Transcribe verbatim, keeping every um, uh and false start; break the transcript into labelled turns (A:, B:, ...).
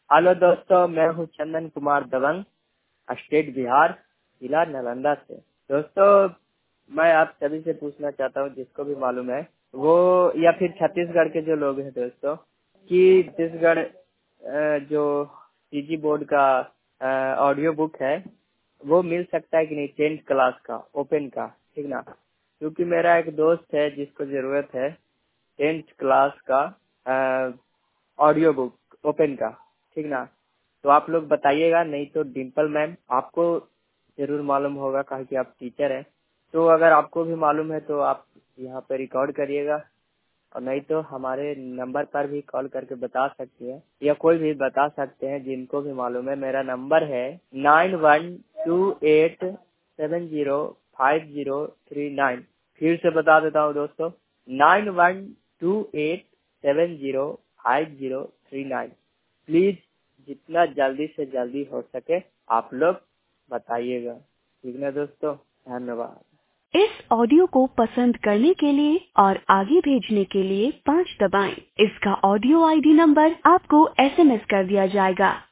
A: Hello दोस्तों, मैं हूँ चंदन कुमार दबंग, स्टेट बिहार, जिला नालंदा से। दोस्तों, मैं आप सभी से पूछना चाहता हूँ, जिसको भी मालूम है वो, या फिर छत्तीसगढ़ के जो लोग हैं दोस्तों, कि छत्तीसगढ़ अ, जो पीजी बोर्ड का ऑडियो बुक है वो मिल सकता है कि नहीं, टेंथ क्लास का ओपन का, ठीक ना। क्योंकि मेरा एक दोस्त है जिसको जरूरत है टेंथ क्लास का ऑडियो बुक ओपन का, ठीक ना। तो आप लोग बताइएगा, नहीं तो डिम्पल मैम, आपको जरूर मालूम होगा कहा कि आप टीचर हैं। तो अगर आपको भी मालूम है तो आप यहाँ पे रिकॉर्ड करिएगा, और नहीं तो हमारे नंबर पर भी कॉल करके बता सकते हैं, या कोई भी बता सकते हैं जिनको भी मालूम है। मेरा नंबर है nine one two eight seven zero five zero three nine. फिर से बता देता हूँ दोस्तों, nine one two eight seven zero five zero three nine. Please जितना जल्दी से जल्दी हो सके आप लोग बताइएगा, ठीक है दोस्तों। धन्यवाद।
B: इस ऑडियो को पसंद करने के लिए और आगे भेजने के लिए पाँच दबाएं। इसका ऑडियो आईडी नंबर आपको एसएमएस कर दिया जाएगा।